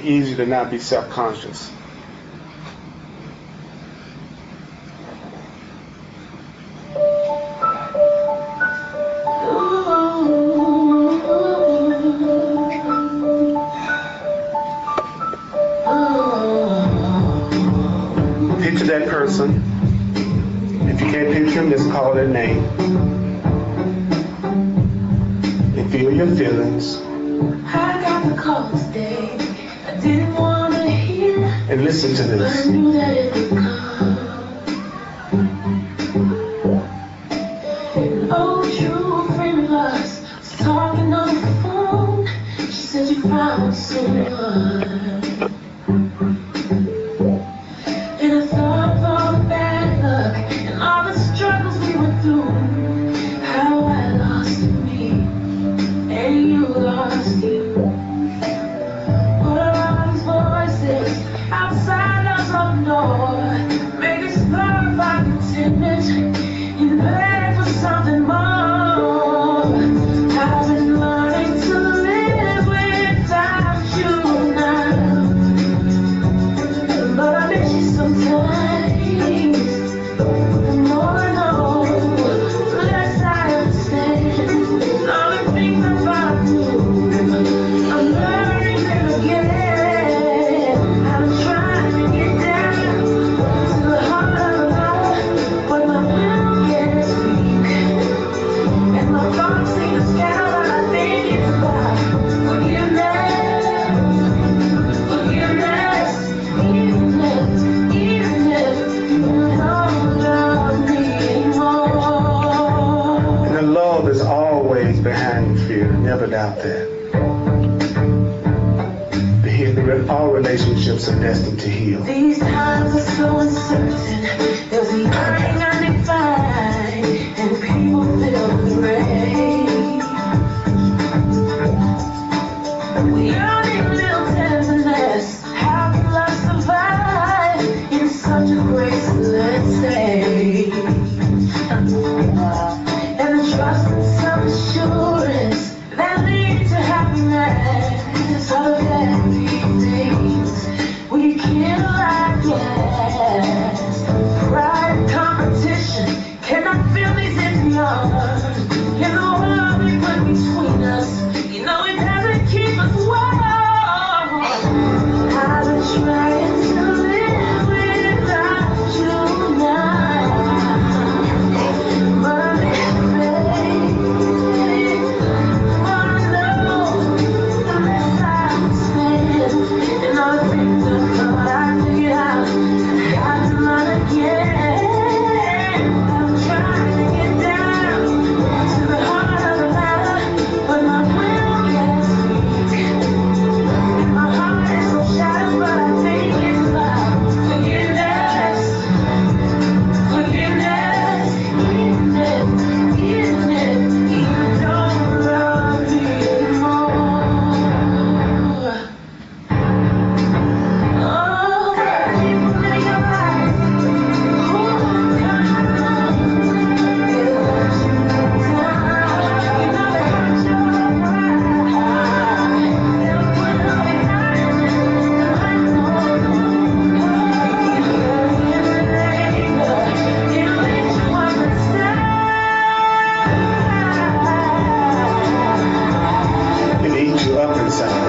it easier to not be self-conscious. Picture that person. If you can't picture them, just call their name. And feel your feelings. I got the call today. I didn't want to hear. And listen to this. I knew that it would come. An old true friend of ours was talking on the phone. She said you found someone. And I thought of all the bad luck and all the struggles we went through. How I lost me and you lost you. What are all these voices outside us up north? Make us glorify contentment and beg for something more. I've been learning to live without you now, but I miss you sometimes. The more I know, the less I understand. All the things about you, I'm learning them again. I'm trying to get down to the heart of the matter, but my will gets weak, and my thoughts seem to scatter when I think it's about forgiveness, forgiveness, even if you don't love me anymore. And the love is always behind fear. Never doubt that. All relationships are destined to heal. These times are so uncertain. There's a yearning undefined, and people feel the rain. We all need a little tenderness. How can love survive in such a graceless state? And the trust and self-assurance that lead to happiness are the very things we can't last. Pride and competition cannot fill these empty arms. And the world we put between us, you know it doesn't keep us warm. I've been trying to live without you now, but I'm afraid. But I know the less I understand, and all the things I thought I figured out, I got to learn again. I'm trying to get down to the heart of the matter, but my will gets weak, and my heart is so shattered, but I think it's about forgiveness, forgiveness, even if you don't love me anymore. Oh, people in your life, who come, they let you down. You know they hurt your pride. They'll put up behind you. I know. It'll lead you understand. It eats you up inside.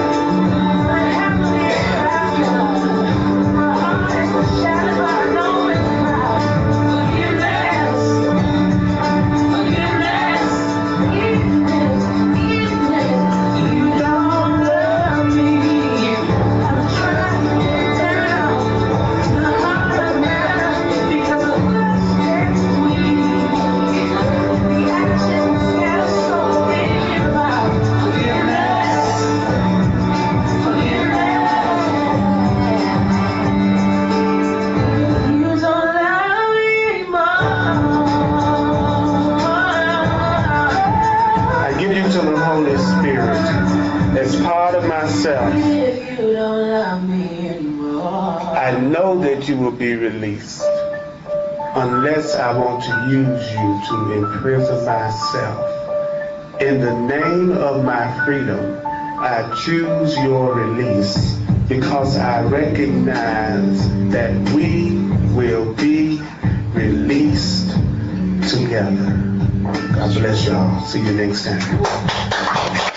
I give you to the Holy Spirit as part of myself. If you don't love me anymore, I know that you will be released unless I want to use you to imprison myself. In the name of my freedom, I choose your release. because I recognize that we will be released together. God bless y'all. See you next time.